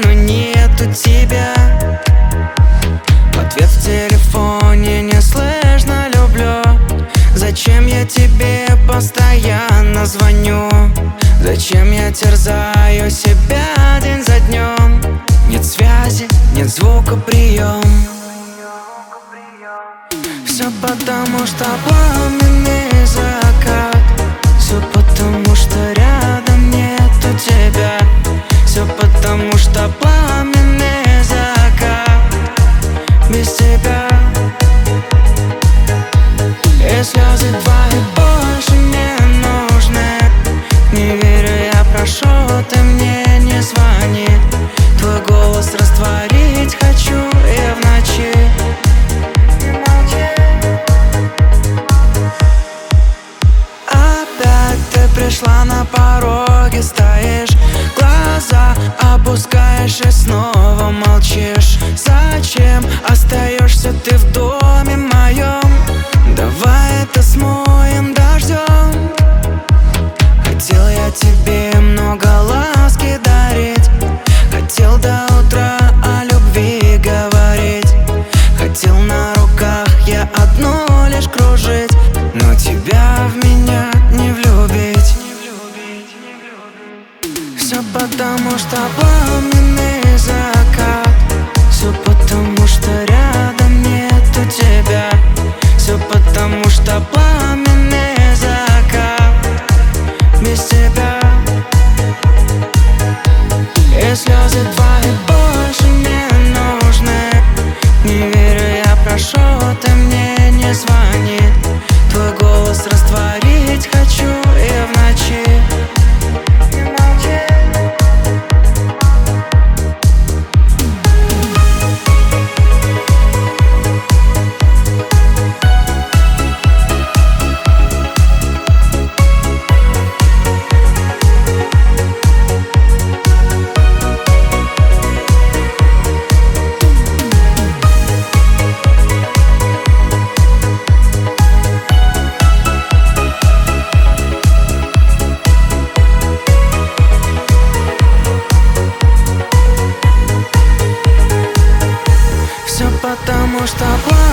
но нету тебя. Ответ в телефоне не слышно, люблю. Зачем я тебе постоянно звоню? Зачем я терзаю себя день за днем? Нет связи, нет звука, прием. Все потому, что пламенный закат. Все потому, что рядом нету тебя. Все потому, что пламенный закат. Без тебя. И слезы твои больше не нужны. Не верю, я прошу, ты мне не звони. Твой голос растворить хочу я в ночи. Опять ты пришла, на пороге стоишь, глаза опускаешь и снова молчишь. Зачем остаешься ты в доме моем? Давай это смоем дождем. Хотел я тебе много ласки дарить. Хотел до утра о любви говорить. Хотел на руках я одну лишь кружить. Но тебя в меня не влюбить. Все потому, что пламенный закат. Все потому, что рядом нету тебя. Все потому, что пламенный закат. Без тебя. И слезы твои больше не нужны. Не верю, я прошу, ты мне не звони. Твой голос растворить хочу я в ночи. Потому что